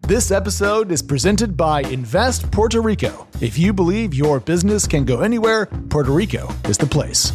This episode is presented by Invest Puerto Rico. If you believe your business can go anywhere, Puerto Rico is the place.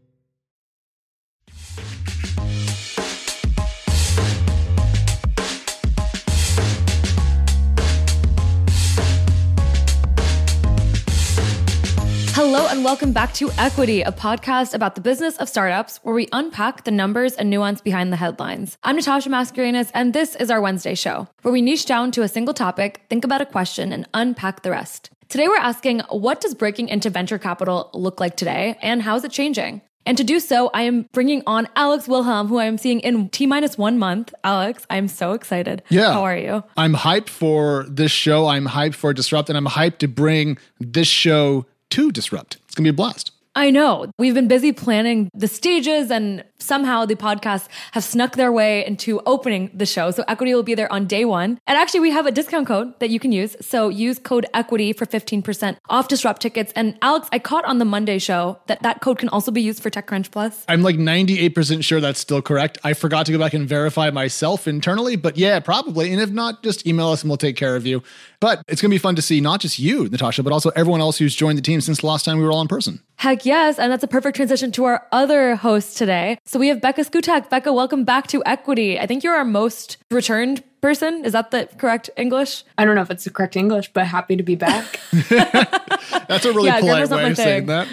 Hello and welcome back to Equity, a podcast about the business of startups where we unpack the numbers and nuance behind the headlines. I'm Natasha Mascarenas, and this is our Wednesday show, where we niche down to a single topic, think about a question, and unpack the rest. Today we're asking, what does breaking into venture capital look like today, and how is it changing? And to do so, I am bringing on Alex Wilhelm, who I am seeing in T-1 month. Alex, I'm so excited. Yeah. How are you? I'm hyped for this show. I'm hyped for Disrupt, and I'm hyped to bring this show to Disrupt. It's going to be a blast. I know. We've been busy planning the stages, and somehow the podcasts have snuck their way into opening the show. So Equity will be there on day one. And actually, we have a discount code that you can use. So use code EQUITY for 15% off Disrupt tickets. And Alex, I caught on the Monday show that code can also be used for TechCrunch Plus. I'm like 98% sure that's still correct. I forgot to go back and verify myself internally, but yeah, probably. And if not, just email us and we'll take care of you. But it's going to be fun to see not just you, Natasha, but also everyone else who's joined the team since the last time we were all in person. Heck yes. And that's a perfect transition to our other host today. So we have Becca Skutak. Becca, welcome back to Equity. I think you're our most returned person. Is that the correct English? I don't know if it's the correct English, but happy to be back. That's a really polite way of saying that.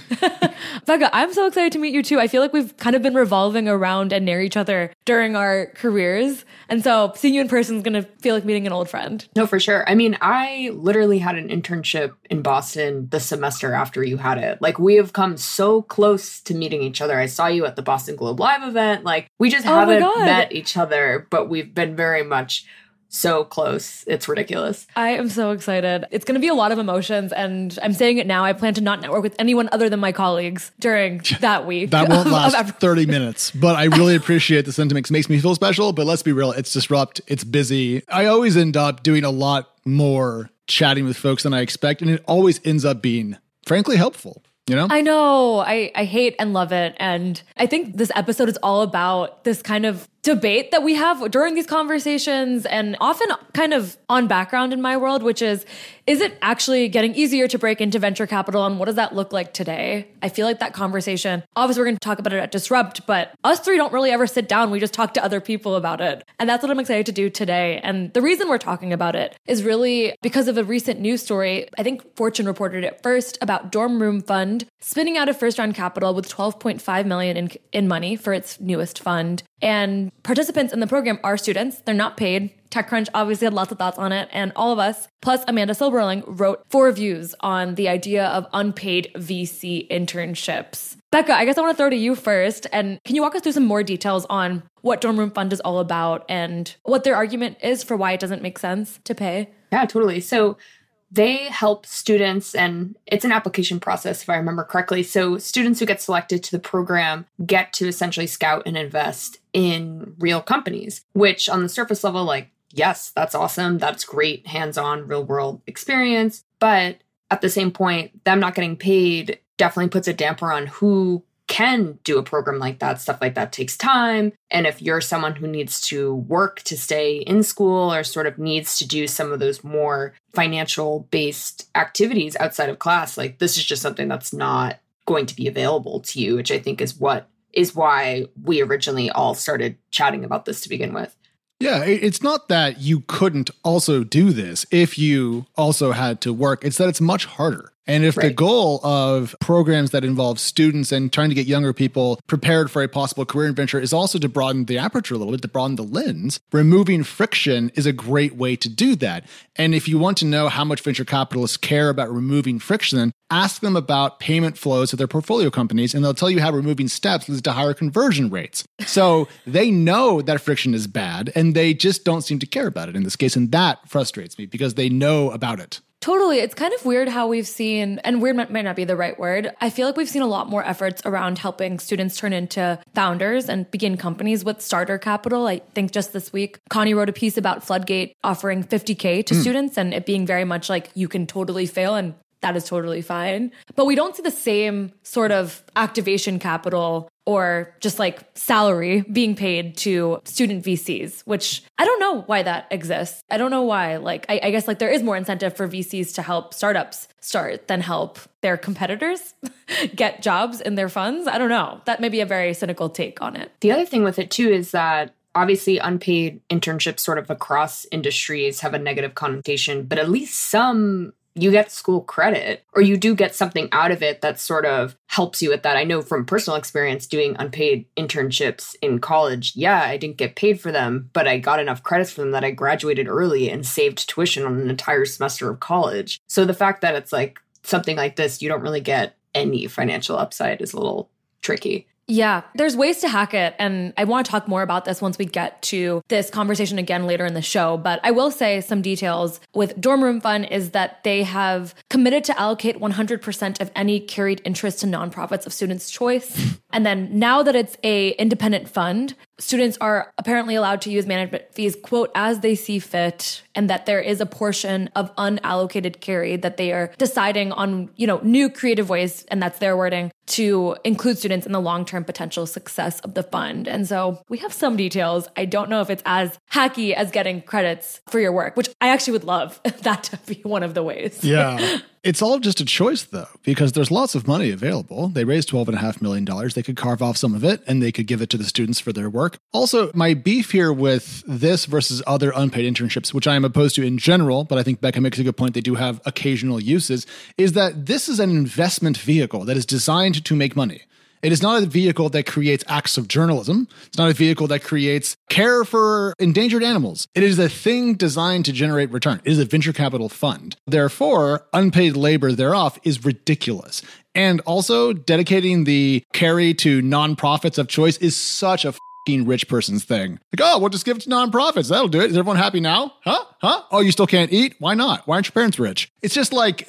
Becca, I'm so excited to meet you too. I feel like we've kind of been revolving around and near each other during our careers. And so seeing you in person is going to feel like meeting an old friend. No, for sure. I mean, I literally had an internship in Boston the semester after you had it. Like, we have come so close to meeting each other. I saw you at the Boston Globe Live event. Like, we just haven't met each other, but we've been very much so close. It's ridiculous. I am so excited. It's going to be a lot of emotions, and I'm saying it now. I plan to not network with anyone other than my colleagues during that week. That won't last 30 minutes, but I really appreciate the sentiments. It makes me feel special, but let's be real. It's Disrupt. It's busy. I always end up doing a lot more chatting with folks than I expect, and it always ends up being, frankly, helpful. You know? I know. I hate and love it. And I think this episode is all about this kind of debate that we have during these conversations, and often kind of on background in my world, which is it actually getting easier to break into venture capital, and what does that look like today? I feel like that conversation, obviously we're going to talk about it at Disrupt, but us three don't really ever sit down. We just talk to other people about it. And that's what I'm excited to do today. And the reason we're talking about it is really because of a recent news story. I think Fortune reported it first about Dorm Room Fund spinning out of first round capital with $12.5 million in money for its newest fund. And participants in the program are students. They're not paid. TechCrunch obviously had lots of thoughts on it. And all of us, plus Amanda Silberling, wrote 4 reviews on the idea of unpaid VC internships. Becca, I guess I want to throw to you first. And can you walk us through some more details on what Dorm Room Fund is all about and what their argument is for why it doesn't make sense to pay? Yeah, totally. So they help students, and it's an application process, if I remember correctly. So students who get selected to the program get to essentially scout and invest in real companies, which on the surface level, like, yes, that's awesome. That's great hands-on real world experience. But at the same point, them not getting paid definitely puts a damper on who can do a program like that. Stuff like that takes time. And if you're someone who needs to work to stay in school or sort of needs to do some of those more financial based activities outside of class, like, this is just something that's not going to be available to you, which I think is why we originally all started chatting about this to begin with. Yeah, it's not that you couldn't also do this if you also had to work. It's that it's much harder. And if the goal of programs that involve students and trying to get younger people prepared for a possible career in venture is also to broaden the aperture a little bit, to broaden the lens, removing friction is a great way to do that. And if you want to know how much venture capitalists care about removing friction, ask them about payment flows of their portfolio companies, and they'll tell you how removing steps leads to higher conversion rates. So they know that friction is bad, and they just don't seem to care about it in this case. And that frustrates me because they know about it. Totally. It's kind of weird how we've seen, and weird might not be the right word. I feel like we've seen a lot more efforts around helping students turn into founders and begin companies with starter capital. I think just this week, Connie wrote a piece about Floodgate offering $50K to students and it being very much like you can totally fail and that is totally fine. But we don't see the same sort of activation capital or just like salary being paid to student VCs, which I don't know why that exists. I don't know why. Like, I guess like there is more incentive for VCs to help startups start than help their competitors get jobs in their funds. I don't know. That may be a very cynical take on it. The other thing with it too is that obviously unpaid internships sort of across industries have a negative connotation, but at least some you get school credit or you do get something out of it that sort of helps you with that. I know from personal experience doing unpaid internships in college, yeah, I didn't get paid for them, but I got enough credits for them that I graduated early and saved tuition on an entire semester of college. So the fact that it's like something like this, you don't really get any financial upside is a little tricky. Yeah, there's ways to hack it. And I want to talk more about this once we get to this conversation again later in the show. But I will say some details with Dorm Room Fund is that they have committed to allocate 100% of any carried interest to nonprofits of students' choice. And then now that it's a independent fund, students are apparently allowed to use management fees, quote, as they see fit, and that there is a portion of unallocated carry that they are deciding on, new creative ways, and that's their wording, to include students in the long-term potential success of the fund. And so we have some details. I don't know if it's as hacky as getting credits for your work, which I actually would love that to be one of the ways. Yeah. It's all just a choice, though, because there's lots of money available. They raised $12.5 million. They could carve off some of it and they could give it to the students for their work. Also, my beef here with this versus other unpaid internships, which I am opposed to in general, but I think Becca makes a good point, they do have occasional uses, is that this is an investment vehicle that is designed to make money. It is not a vehicle that creates acts of journalism. It's not a vehicle that creates care for endangered animals. It is a thing designed to generate return. It is a venture capital fund. Therefore, unpaid labor thereof is ridiculous. And also, dedicating the carry to nonprofits of choice is such a rich person's thing. Like, oh, we'll just give it to nonprofits. That'll do it. Is everyone happy now? Huh? Oh, you still can't eat? Why not? Why aren't your parents rich? It's just like,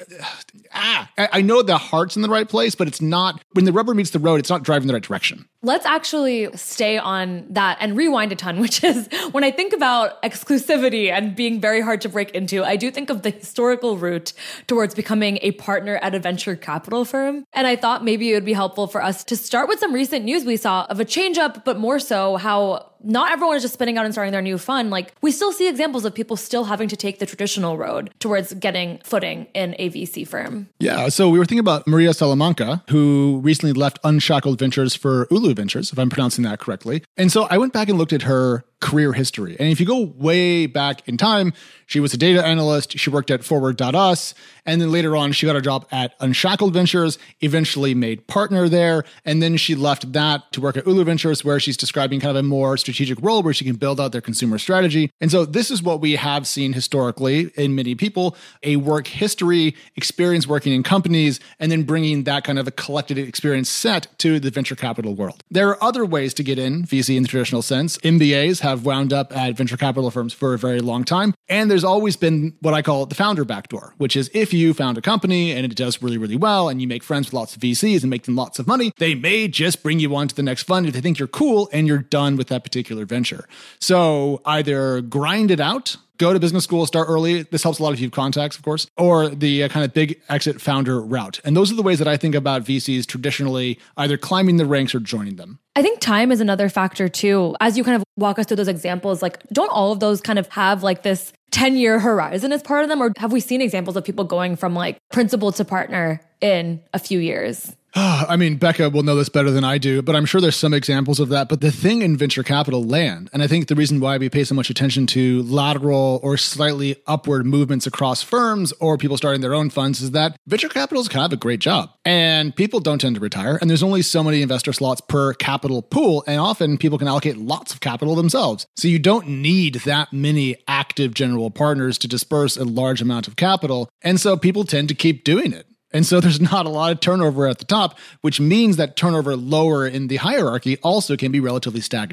I know the heart's in the right place, but it's not, when the rubber meets the road, it's not driving the right direction. Let's actually stay on that and rewind a ton, which is when I think about exclusivity and being very hard to break into, I do think of the historical route towards becoming a partner at a venture capital firm. And I thought maybe it would be helpful for us to start with some recent news we saw of a change up, but more so how not everyone is just spinning out and starting their new fund. Like, we still see examples of people still having to take the traditional road towards getting footing in a VC firm. Yeah. So we were thinking about Maria Salamanca, who recently left Unshackled Ventures for Ulu Ventures, if I'm pronouncing that correctly. And so I went back and looked at her career history. And if you go way back in time, she was a data analyst. She worked at Forward.us. And then later on, she got a job at Unshackled Ventures, eventually made partner there. And then she left that to work at Ulu Ventures, where she's describing kind of a more strategic role where she can build out their consumer strategy. And so this is what we have seen historically in many people, a work history, experience working in companies, and then bringing that kind of a collected experience set to the venture capital world. There are other ways to get in VC in the traditional sense. MBAs have wound up at venture capital firms for a very long time. And there's always been what I call the founder backdoor, which is if you found a company and it does really, really well and you make friends with lots of VCs and make them lots of money, they may just bring you on to the next fund if they think you're cool and you're done with that particular venture. So either grind it out, go to business school, start early. This helps a lot if you have contacts, of course, or the kind of big exit founder route. And those are the ways that I think about VCs traditionally either climbing the ranks or joining them. I think time is another factor too. As you kind of walk us through those examples, like, don't all of those kind of have like this 10-year horizon as part of them? Or have we seen examples of people going from like principal to partner in a few years? I mean, Becca will know this better than I do, but I'm sure there's some examples of that. But the thing in venture capital land, and I think the reason why we pay so much attention to lateral or slightly upward movements across firms or people starting their own funds, is that venture capital is kind of a great job. And people don't tend to retire. And there's only so many investor slots per capital pool. And often people can allocate lots of capital themselves. So you don't need that many active general partners to disperse a large amount of capital. And so people tend to keep doing it. And so there's not a lot of turnover at the top, which means that turnover lower in the hierarchy also can be relatively stagnant.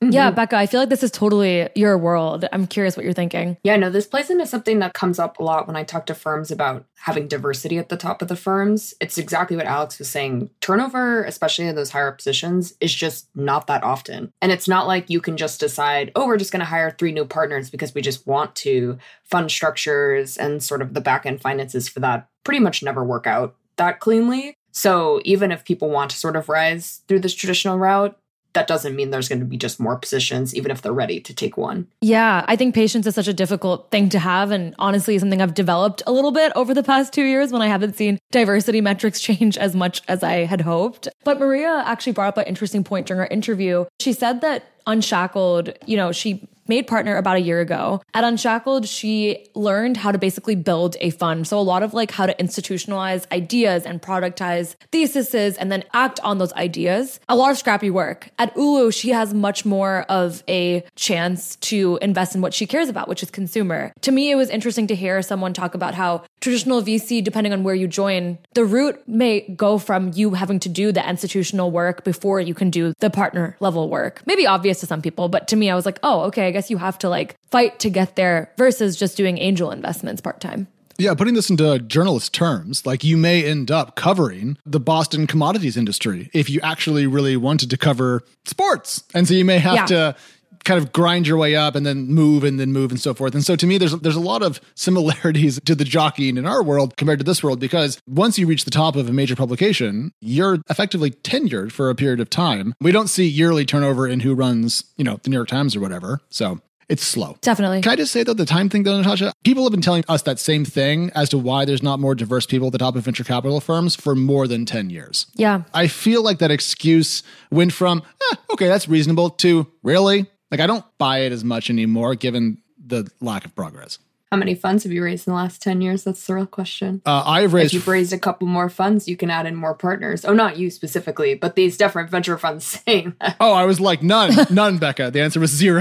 Yeah, Becca, I feel like this is totally your world. I'm curious what you're thinking. Yeah, no, this plays into something that comes up a lot when I talk to firms about having diversity at the top of the firms. It's exactly what Alex was saying. Turnover, especially in those higher up positions, is just not that often. And it's not like you can just decide, oh, we're just going to hire 3 new partners because we just want to. Fund structures and sort of the back-end finances for that pretty much never work out that cleanly. So even if people want to sort of rise through this traditional route, that doesn't mean there's going to be just more positions, even if they're ready to take one. Yeah, I think patience is such a difficult thing to have. And honestly, something I've developed a little bit over the past 2 years when I haven't seen diversity metrics change as much as I had hoped. But Maria actually brought up an interesting point during our interview. She said that Unshackled, she made partner about a year ago. At Unshackled, she learned how to basically build a fund. So a lot of how to institutionalize ideas and productize theses and then act on those ideas. A lot of scrappy work. At Ulu, she has much more of a chance to invest in what she cares about, which is consumer. To me, it was interesting to hear someone talk about how traditional VC, depending on where you join, the route may go from you having to do the institutional work before you can do the partner level work. Maybe obvious to some people, but to me, I was like, oh, okay, I guess you have to fight to get there versus just doing angel investments part-time. Yeah, putting this into journalist terms, you may end up covering the Boston commodities industry if you actually really wanted to cover sports. And so you may have to kind of grind your way up and then move and so forth. And so to me, there's a lot of similarities to the jockeying in our world compared to this world, because once you reach the top of a major publication, you're effectively tenured for a period of time. We don't see yearly turnover in who runs, the New York Times or whatever. So it's slow. Definitely. Can I just say, though, the time thing, though, Natasha? People have been telling us that same thing as to why there's not more diverse people at the top of venture capital firms for more than 10 years. Yeah. I feel like that excuse went from, okay, that's reasonable, to really? I don't buy it as much anymore, given the lack of progress. How many funds have you raised in the last 10 years? That's the real question. I've raised... If you've raised a couple more funds, you can add in more partners. Oh, not you specifically, but these different venture funds saying that. Oh, I was like, none, Becca. The answer was 0.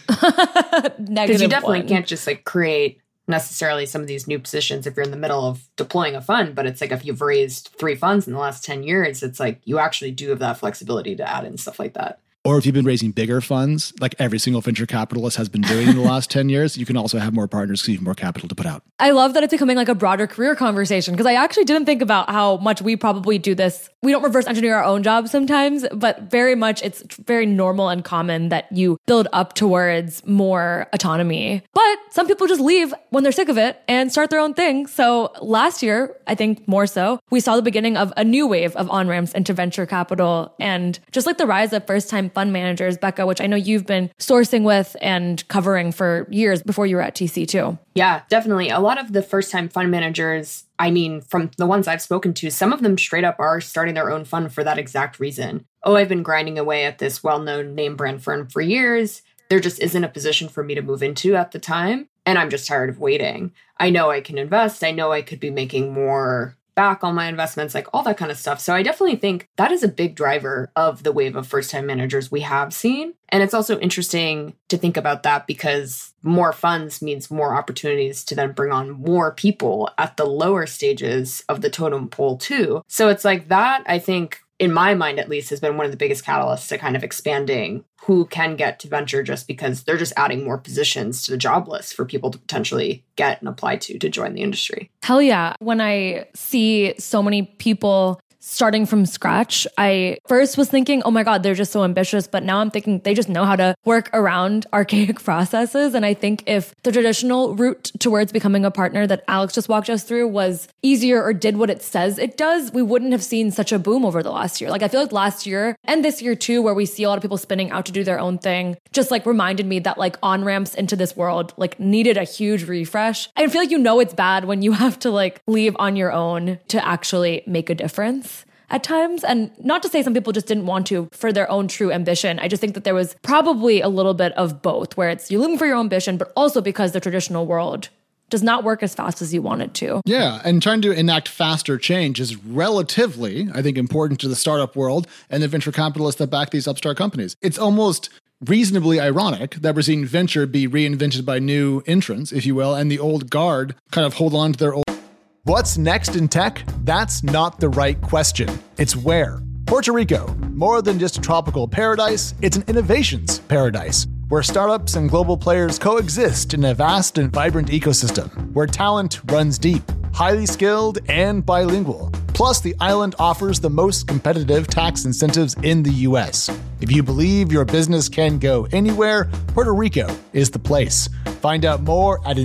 Because you definitely can't just create necessarily some of these new positions if you're in the middle of deploying a fund. But it's if you've raised 3 funds in the last 10 years, it's you actually do have that flexibility to add in stuff like that. Or if you've been raising bigger funds, like every single venture capitalist has been doing in the last 10 years, you can also have more partners because you have more capital to put out. I love that it's becoming a broader career conversation, because I actually didn't think about how much we probably do this. We don't reverse engineer our own jobs sometimes, but very much it's very normal and common that you build up towards more autonomy. But some people just leave when they're sick of it and start their own thing. So last year, I think more so, we saw the beginning of a new wave of on-ramps into venture capital, and just the rise of first-time fund managers, Becca, which I know you've been sourcing with and covering for years before you were at TC too. Yeah, definitely. A lot of the first-time fund managers, from the ones I've spoken to, some of them straight up are starting their own fund for that exact reason. Oh, I've been grinding away at this well-known name brand firm for years. There just isn't a position for me to move into at the time, and I'm just tired of waiting. I know I can invest. I know I could be making more back on my investments, all that kind of stuff. So I definitely think that is a big driver of the wave of first-time managers we have seen. And it's also interesting to think about that, because more funds means more opportunities to then bring on more people at the lower stages of the totem pole too. So it's that, I think, in my mind at least, has been one of the biggest catalysts to kind of expanding who can get to venture, just because they're just adding more positions to the job list for people to potentially get and apply to join the industry. Hell yeah. When I see so many people starting from scratch, I first was thinking, oh my God, they're just so ambitious. But now I'm thinking they just know how to work around archaic processes. And I think if the traditional route towards becoming a partner that Alex just walked us through was easier or did what it says it does, we wouldn't have seen such a boom over the last year. I feel like last year and this year too, where we see a lot of people spinning out to do their own thing, just reminded me that on-ramps into this world needed a huge refresh. I feel like it's bad when you have to leave on your own to actually make a difference at times. And not to say some people just didn't want to for their own true ambition. I just think that there was probably a little bit of both, where it's you're looking for your own ambition, but also because the traditional world does not work as fast as you want it to. Yeah, and trying to enact faster change is relatively, I think, important to the startup world and the venture capitalists that back these upstart companies. It's almost reasonably ironic that we're seeing venture be reinvented by new entrants, if you will, and the old guard kind of hold on to their old... What's next in tech? That's not the right question. It's where. Puerto Rico, more than just a tropical paradise, it's an innovations paradise, where startups and global players coexist in a vast and vibrant ecosystem, where talent runs deep, highly skilled and bilingual. Plus, the island offers the most competitive tax incentives in the US. If you believe your business can go anywhere, Puerto Rico is the place. Find out more at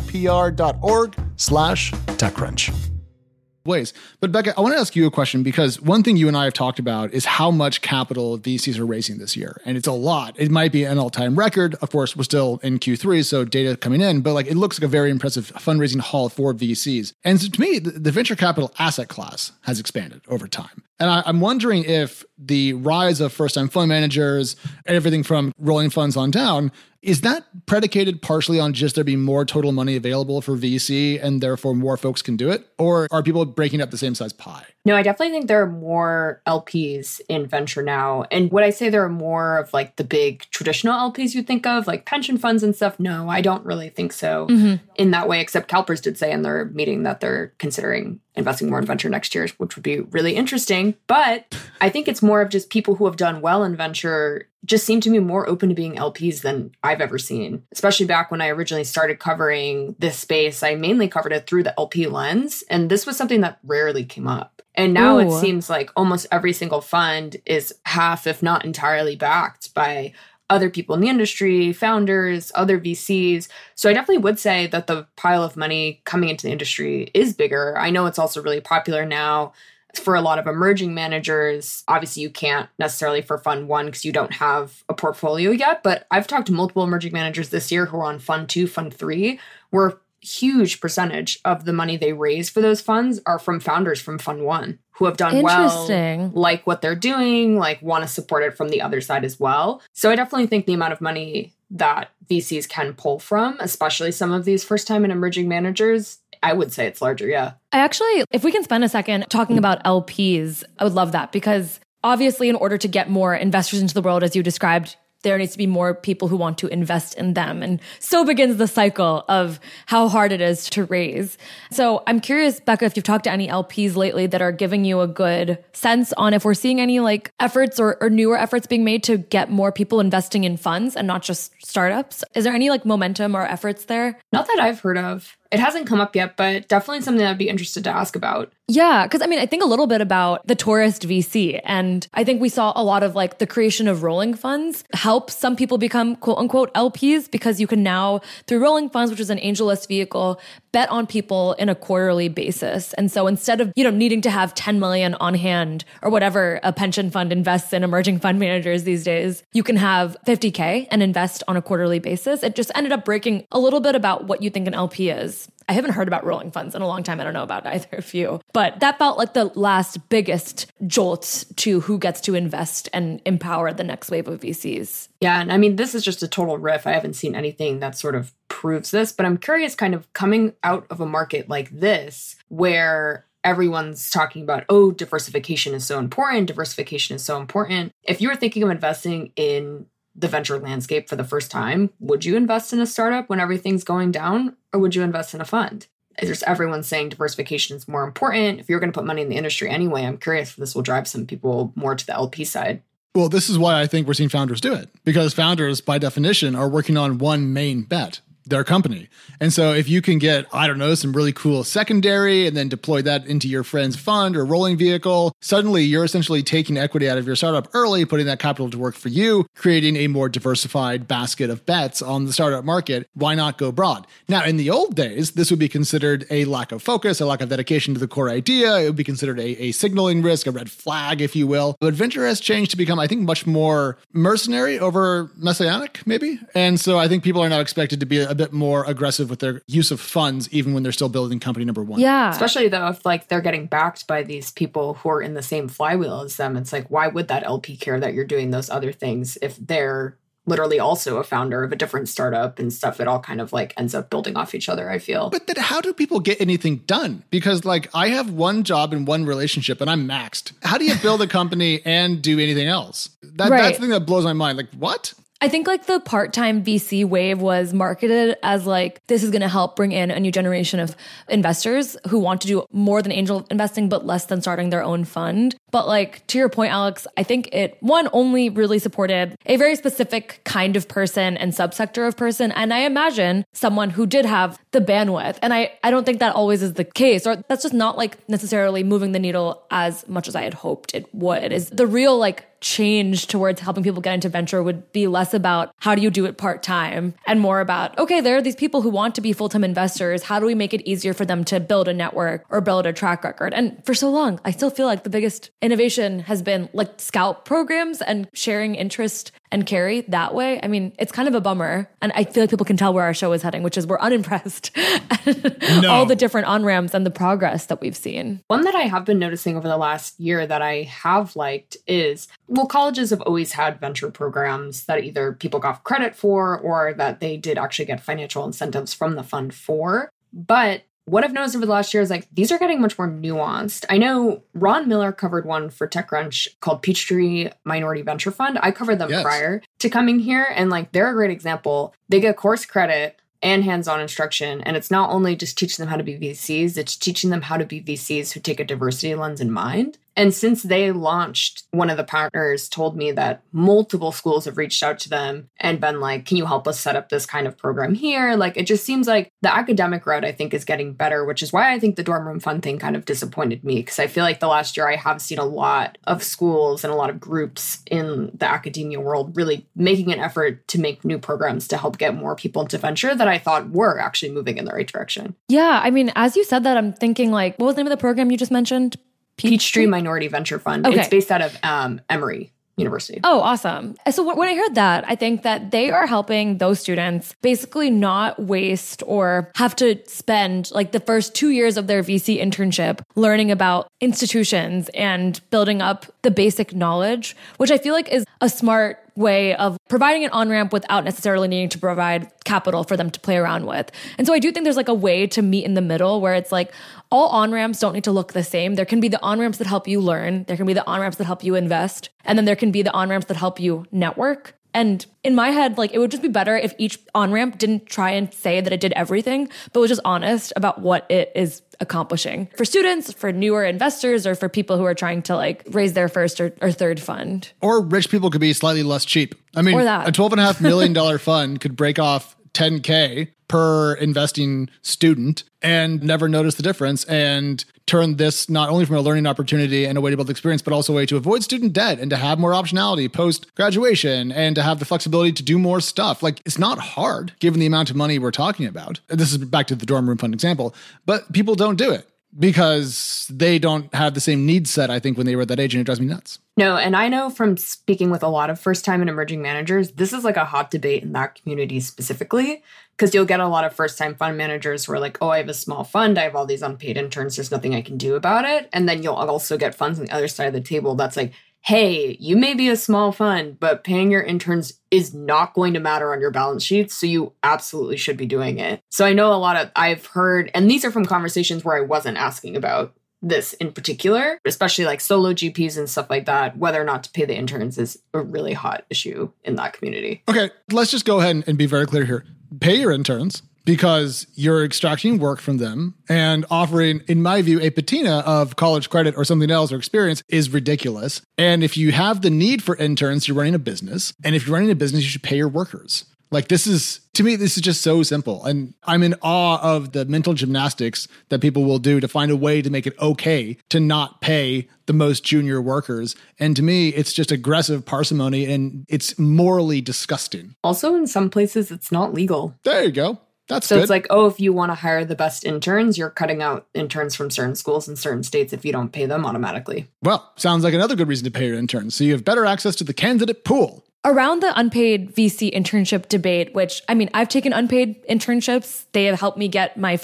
investpr.org/TechCrunch. Ways. But Becca, I want to ask you a question, because one thing you and I have talked about is how much capital VCs are raising this year. And it's a lot. It might be an all-time record. Of course, we're still in Q3, so data coming in, but like it looks like a very impressive fundraising haul for VCs. And so to me, the venture capital asset class has expanded over time. And I'm wondering if the rise of first-time fund managers and everything from rolling funds on down, is that predicated partially on just there being more total money available for VC and therefore more folks can do it? Or are people breaking up the same size pie? No, I definitely think there are more LPs in venture now. And would I say there are more of like the big traditional LPs you think of, like pension funds and stuff? No, I don't really think so in that way, except CalPERS did say in their meeting that they're considering investing more in venture next year, which would be really interesting. But I think it's more of just people who have done well in venture just seem to be more open to being LPs than I've ever seen. Especially back when I originally started covering this space, I mainly covered it through the LP lens. And this was something that rarely came up. And now it seems like almost every single fund is half, if not entirely backed by other people in the industry, founders, other VCs. So I definitely would say that the pile of money coming into the industry is bigger. I know it's also really popular now for a lot of emerging managers. Obviously, you can't necessarily for Fund 1 because you don't have a portfolio yet. But I've talked to multiple emerging managers this year who are on Fund 2, Fund 3, where a huge percentage of the money they raise for those funds are from founders from Fund 1 who have done well, like what they're doing, like want to support it from the other side as well. So I definitely think the amount of money that VCs can pull from, especially some of these first-time and emerging managers, I would say it's larger, yeah. I actually, if we can spend a second talking about LPs, I would love that, because obviously in order to get more investors into the world, as you described, there needs to be more people who want to invest in them. And so begins the cycle of how hard it is to raise. So I'm curious, Becca, if you've talked to any LPs lately that are giving you a good sense on if we're seeing any like efforts or newer efforts being made to get more people investing in funds and not just startups. Is there any like momentum or efforts there? Not that I've heard of. It hasn't come up yet, but definitely something I'd be interested to ask about. Yeah, because I mean, I think a little bit about the tourist VC. And I think we saw a lot of like the creation of rolling funds help some people become quote unquote LPs, because you can now, through rolling funds, which is an angelless vehicle, bet on people in a quarterly basis. And so instead of, needing to have 10 million on hand or whatever a pension fund invests in emerging fund managers these days, you can have 50K and invest on a quarterly basis. It just ended up breaking a little bit about what you think an LP is. I haven't heard about rolling funds in a long time. I don't know about either of you. But that felt like the last biggest jolt to who gets to invest and empower the next wave of VCs. Yeah, and I mean, this is just a total riff. I haven't seen anything that sort of proves this, but I'm curious, kind of coming out of a market like this, where everyone's talking about, oh, diversification is so important. Diversification is so important. If you were thinking of investing in the venture landscape for the first time, would you invest in a startup when everything's going down, or would you invest in a fund? There's everyone saying diversification is more important. If you're going to put money in the industry anyway, I'm curious if this will drive some people more to the LP side. Well, this is why I think we're seeing founders do it, because founders, by definition, are working on one main bet, their company. And so if you can get, some really cool secondary and then deploy that into your friend's fund or rolling vehicle, suddenly you're essentially taking equity out of your startup early, putting that capital to work for you, creating a more diversified basket of bets on the startup market. Why not go broad? Now, in the old days, this would be considered a lack of focus, a lack of dedication to the core idea. It would be considered a signaling risk, a red flag, if you will. But venture has changed to become, I think, much more mercenary over messianic, maybe. And so I think people are now expected to be a bit more aggressive with their use of funds, even when they're still building company number one. Yeah. Especially though, if like they're getting backed by these people who are in the same flywheel as them, it's like, why would that LP care that you're doing those other things if they're literally also a founder of a different startup and stuff? It all kind of like ends up building off each other, I feel. But then how do people get anything done? Because like I have one job and one relationship and I'm maxed. How do you build a company and do anything else? That's the thing that blows my mind. Like, what? I think like the part-time VC wave was marketed as like, this is going to help bring in a new generation of investors who want to do more than angel investing, but less than starting their own fund. But like, to your point, Alex, I think it, one, only really supported a very specific kind of person and subsector of person. And I imagine someone who did have the bandwidth. And I don't think that always is the case, or that's just not like necessarily moving the needle as much as I had hoped it would. Is the real like change towards helping people get into venture would be less about how do you do it part-time and more about, okay, there are these people who want to be full-time investors. How do we make it easier for them to build a network or build a track record? And for so long, I still feel like the biggest innovation has been like scout programs and sharing interest and carry that way. I mean, it's kind of a bummer. And I feel like people can tell where our show is heading, which is we're unimpressed at all the different on-ramps and the progress that we've seen. One that I have been noticing over the last year that I have liked is, well, colleges have always had venture programs that either people got credit for or that they did actually get financial incentives from the fund for. But what I've noticed over the last year is like, these are getting much more nuanced. I know Ron Miller covered one for TechCrunch called Peachtree Minority Venture Fund. I covered them prior to coming here. And like, they're a great example. They get course credit and hands-on instruction. And it's not only just teaching them how to be VCs, it's teaching them how to be VCs who take a diversity lens in mind. And since they launched, one of the partners told me that multiple schools have reached out to them and been like, can you help us set up this kind of program here? Like, it just seems like the academic route, I think, is getting better, which is why I think the dorm room fund thing kind of disappointed me. Because I feel like the last year I have seen a lot of schools and a lot of groups in the academia world really making an effort to make new programs to help get more people into venture that I thought were actually moving in the right direction. Yeah. I mean, as you said that, I'm thinking like, what was the name of the program you just mentioned? Peachtree Minority Venture Fund. Okay. It's based out of Emory University. Oh, awesome. So when I heard that, I think that they are helping those students basically not waste or have to spend like the first 2 years of their VC internship learning about institutions and building up the basic knowledge, which I feel like is a smart way of providing an on-ramp without necessarily needing to provide capital for them to play around with. And so I do think there's like a way to meet in the middle where it's like all on-ramps don't need to look the same. There can be the on-ramps that help you learn. There can be the on-ramps that help you invest. And then there can be the on-ramps that help you network. And in my head, like it would just be better if each on-ramp didn't try and say that it did everything, but was just honest about what it is accomplishing for students, for newer investors, or for people who are trying to like raise their first or third fund. Or rich people could be slightly less cheap. I mean, a $12.5 million fund could break off $10K per investing student and never notice the difference and turn this not only from a learning opportunity and a way to build experience, but also a way to avoid student debt and to have more optionality post-graduation and to have the flexibility to do more stuff. Like, it's not hard given the amount of money we're talking about. This is back to the dorm room fund example, but people don't do it because they don't have the same needs set, I think, when they were at that age, and it drives me nuts. No, and I know from speaking with a lot of first-time and emerging managers, this is like a hot debate in that community specifically, because you'll get a lot of first-time fund managers who are like, oh, I have a small fund, I have all these unpaid interns, there's nothing I can do about it. And then you'll also get funds on the other side of the table that's like, hey, you may be a small fund, but paying your interns is not going to matter on your balance sheet, so you absolutely should be doing it. So I know I've heard, and these are from conversations where I wasn't asking about this in particular, especially like solo GPs and stuff like that, whether or not to pay the interns is a really hot issue in that community. Okay, let's just go ahead and be very clear here. Pay your interns, because you're extracting work from them and offering, in my view, a patina of college credit or something else or experience is ridiculous. And if you have the need for interns, you're running a business. And if you're running a business, you should pay your workers. Like, this is, to me, this is just so simple. And I'm in awe of the mental gymnastics that people will do to find a way to make it okay to not pay the most junior workers. And to me, it's just aggressive parsimony and it's morally disgusting. Also, in some places, it's not legal. There you go. That's so good. It's like, oh, if you want to hire the best interns, you're cutting out interns from certain schools in certain states if you don't pay them automatically. Well, sounds like another good reason to pay your interns. So you have better access to the candidate pool. Around the unpaid VC internship debate, which, I mean, I've taken unpaid internships. They have helped me get my first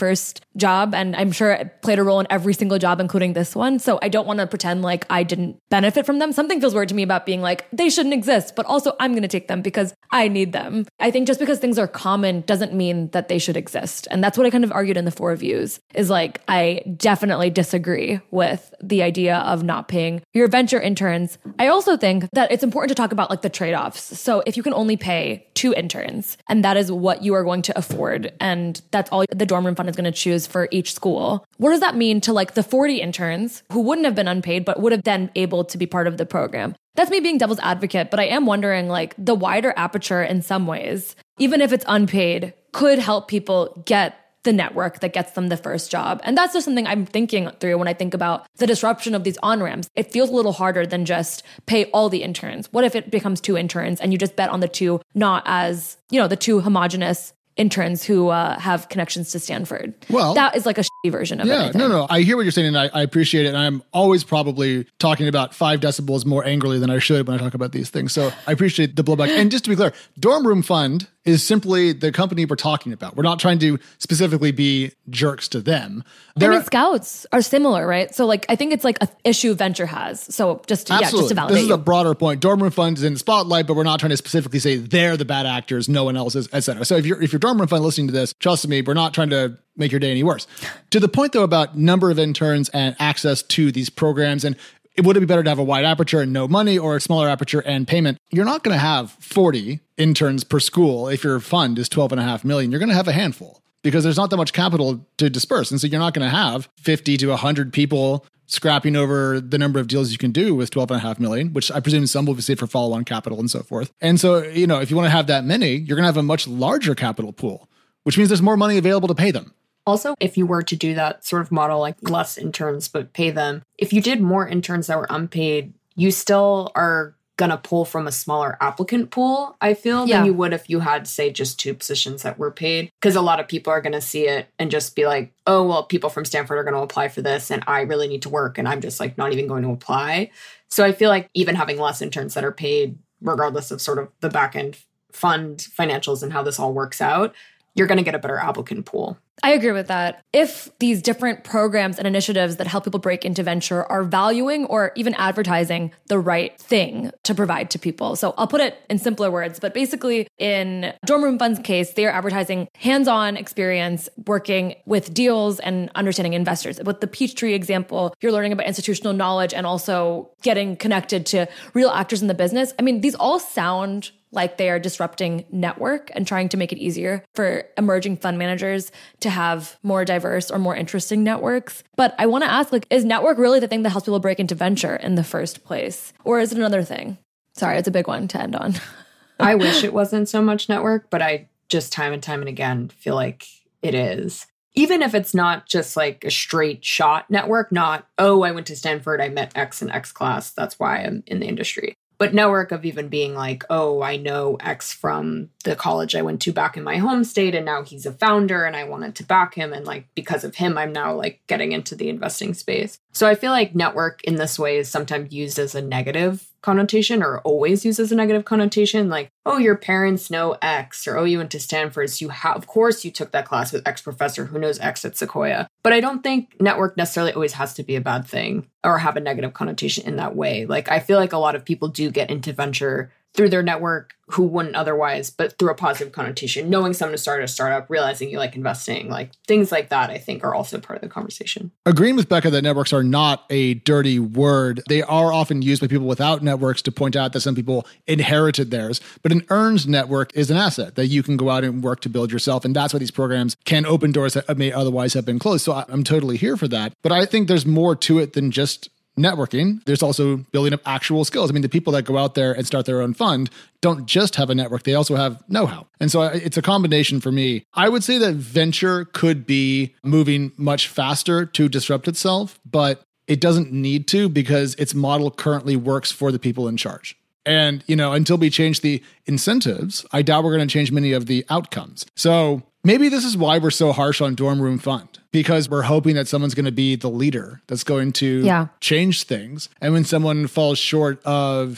job, and I'm sure it played a role in every single job, including this one. So I don't want to pretend like I didn't benefit from them. Something feels weird to me about being like, they shouldn't exist, but also I'm going to take them because I need them. I think just because things are common doesn't mean that they should exist. And that's what I kind of argued in the 4 reviews is like, I definitely disagree with the idea of not paying your venture interns. I also think that it's important to talk about like the trade-offs. So if you can only pay 2 interns and that is what you are going to afford, and that's all the dorm room fund is going to choose for each school, what does that mean to like the 40 interns who wouldn't have been unpaid but would have then able to be part of the program? That's me being devil's advocate, but I am wondering like the wider aperture in some ways, even if it's unpaid, could help people get the network that gets them the first job. And that's just something I'm thinking through when I think about the disruption of these on-ramps. It feels a little harder than just pay all the interns. What if it becomes 2 interns and you just bet on the 2, not as, the 2 homogenous interns who have connections to Stanford? Well, that is like a shitty version of it. Yeah, no. I hear what you're saying, and I appreciate it. And I'm always probably talking about 5 decibels more angrily than I should when I talk about these things. So I appreciate the blowback. And just to be clear, Dorm Room Fund is simply the company we're talking about. We're not trying to specifically be jerks to them. Scouts are similar, right? So like, I think it's like an issue venture has. So just to validate. This is a broader point. Dorm Room Fund is in the spotlight, but we're not trying to specifically say they're the bad actors, no one else is, et cetera. So if you're Dorm Room Fund listening to this, trust me, we're not trying to make your day any worse. To the point though about number of interns and access to these programs, and would it be better to have a wide aperture and no money or a smaller aperture and payment? You're not going to have 40 interns per school if your fund is $12.5 million. You're going to have a handful because there's not that much capital to disperse. And so you're not going to have 50 to 100 people scrapping over the number of deals you can do with $12.5 million, which I presume some will be saved for follow-on capital and so forth. And so, if you want to have that many, you're going to have a much larger capital pool, which means there's more money available to pay them. Also, if you were to do that sort of model, like less interns, but pay them, if you did more interns that were unpaid, you still are going to pull from a smaller applicant pool, I feel, than you would if you had, say, just 2 positions that were paid. Because a lot of people are going to see it and just be like, oh, well, people from Stanford are going to apply for this and I really need to work and I'm just like not even going to apply. So I feel like even having less interns that are paid, regardless of sort of the back end fund financials and how this all works out, you're going to get a better applicant pool. I agree with that. If these different programs and initiatives that help people break into venture are valuing or even advertising the right thing to provide to people. So I'll put it in simpler words, but basically in Dorm Room Fund's case, they are advertising hands-on experience working with deals and understanding investors. With the Peachtree example, you're learning about institutional knowledge and also getting connected to real actors in the business. I mean, these all sound like they are disrupting network and trying to make it easier for emerging fund managers to have more diverse or more interesting networks. But I want to ask, is network really the thing that helps people break into venture in the first place? Or is it another thing? Sorry, it's a big one to end on. I wish it wasn't so much network, but I just time and again feel like it is. Even if it's not just like a straight shot network, not, oh, I went to Stanford, I met X in X class, that's why I'm in the industry. But network of even being like, oh, I know X from the college I went to back in my home state, and now he's a founder and I wanted to back him. And like, because of him, I'm now like getting into the investing space. So I feel like network in this way is sometimes used as a negative connotation, or always used as a negative connotation. Like, oh, your parents know X, or oh, you went to Stanford. So of course you took that class with X professor who knows X at Sequoia. But I don't think network necessarily always has to be a bad thing or have a negative connotation in that way. Like, I feel like a lot of people do get into venture through their network who wouldn't otherwise, but through a positive connotation, knowing someone to start a startup, realizing you like investing, like things like that, I think are also part of the conversation. Agreeing with Becca that networks are not a dirty word. They are often used by people without networks to point out that some people inherited theirs, but an earned network is an asset that you can go out and work to build yourself. And that's why these programs can open doors that may otherwise have been closed. So I'm totally here for that. But I think there's more to it than just networking. There's also building up actual skills. I mean, the people that go out there and start their own fund don't just have a network, they also have know-how. And so it's a combination for me. I would say that venture could be moving much faster to disrupt itself, but it doesn't need to because its model currently works for the people in charge. And, until we change the incentives, I doubt we're going to change many of the outcomes. So maybe this is why we're so harsh on Dorm Room Fund, because we're hoping that someone's going to be the leader that's going to change things. And when someone falls short of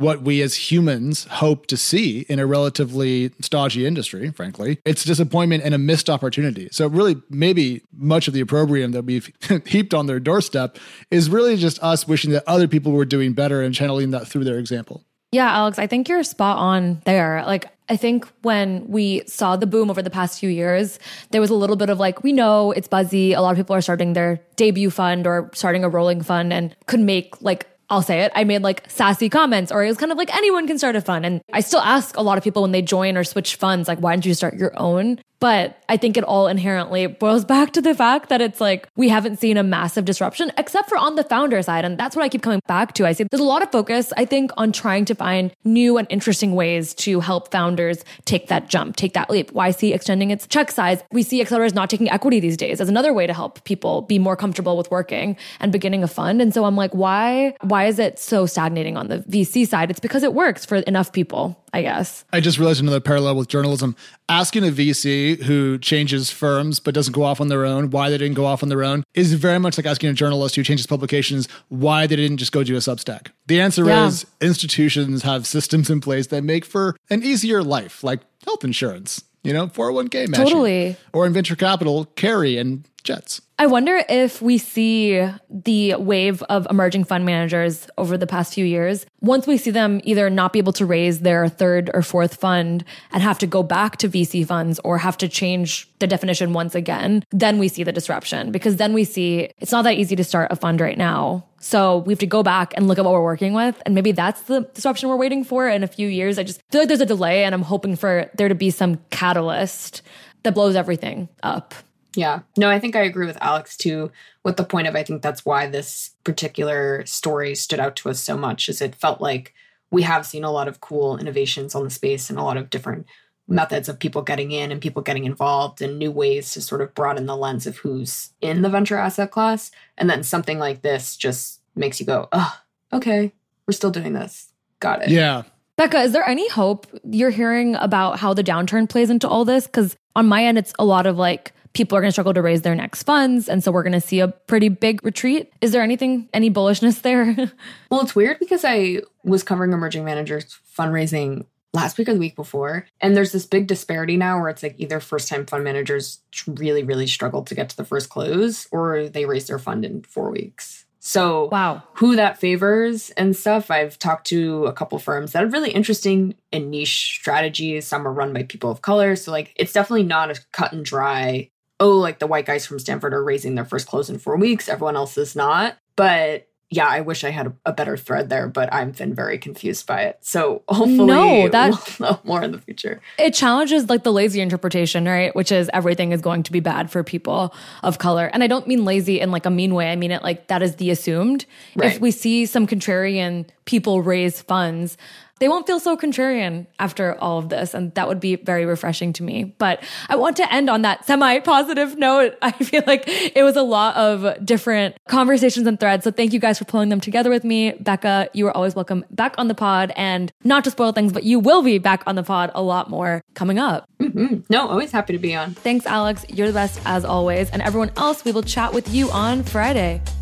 what we as humans hope to see in a relatively stodgy industry, frankly. It's disappointment and a missed opportunity. So really, maybe much of the opprobrium that we've heaped on their doorstep is really just us wishing that other people were doing better and channeling that through their example. Yeah, Alex, I think you're spot on there. Like, I think when we saw the boom over the past few years, there was a little bit of like, we know it's buzzy. A lot of people are starting their debut fund or starting a rolling fund and could make like, I'll say it, I made like sassy comments, or it was kind of like anyone can start a fund. And I still ask a lot of people when they join or switch funds, like, why didn't you start your own? But I think it all inherently boils back to the fact that it's like, we haven't seen a massive disruption except for on the founder side. And that's what I keep coming back to. I see there's a lot of focus, I think, on trying to find new and interesting ways to help founders take that jump, take that leap. YC extending its check size. We see accelerators not taking equity these days as another way to help people be more comfortable with working and beginning a fund. And so I'm like, why is it so stagnating on the VC side? It's because it works for enough people, I guess. I just realized another parallel with journalism. Asking a VC who changes firms but doesn't go off on their own why they didn't go off on their own is very much like asking a journalist who changes publications why they didn't just go do a Substack. The answer is institutions have systems in place that make for an easier life, like health insurance, 401k matching. Totally. Or in venture capital, carry and jets. I wonder if we see the wave of emerging fund managers over the past few years, once we see them either not be able to raise their third or fourth fund and have to go back to VC funds or have to change the definition once again, then we see the disruption, because then we see it's not that easy to start a fund right now. So we have to go back and look at what we're working with. And maybe that's the disruption we're waiting for in a few years. I just feel like there's a delay, and I'm hoping for there to be some catalyst that blows everything up. Yeah. No, I think I agree with Alex too, with the point of, I think that's why this particular story stood out to us so much, is it felt like we have seen a lot of cool innovations on the space and a lot of different methods of people getting in and people getting involved and new ways to sort of broaden the lens of who's in the venture asset class. And then something like this just makes you go, oh, okay, we're still doing this. Got it. Yeah. Becca, is there any hope you're hearing about how the downturn plays into all this? Because on my end, it's a lot of like, people are going to struggle to raise their next funds. And so we're going to see a pretty big retreat. Is there any bullishness there? Well, it's weird because I was covering emerging managers fundraising last week or the week before. And there's this big disparity now where it's like either first-time fund managers really, really struggled to get to the first close, or they raised their fund in 4 weeks. So wow, who that favors and stuff, I've talked to a couple firms that have really interesting and niche strategies. Some are run by people of color. So like, it's definitely not a cut and dry, oh, like the white guys from Stanford are raising their first close in 4 weeks, everyone else is not. But yeah, I wish I had a better thread there, but I've been very confused by it. So hopefully we'll know more in the future. It challenges like the lazy interpretation, right? Which is everything is going to be bad for people of color. And I don't mean lazy in like a mean way. I mean it like that is the assumed. Right. If we see some contrarian people raise funds, they won't feel so contrarian after all of this. And that would be very refreshing to me. But I want to end on that semi-positive note. I feel like it was a lot of different conversations and threads. So thank you guys for pulling them together with me. Becca, you are always welcome back on the pod. And not to spoil things, but you will be back on the pod a lot more coming up. Mm-hmm. No, always happy to be on. Thanks, Alex. You're the best as always. And everyone else, we will chat with you on Friday.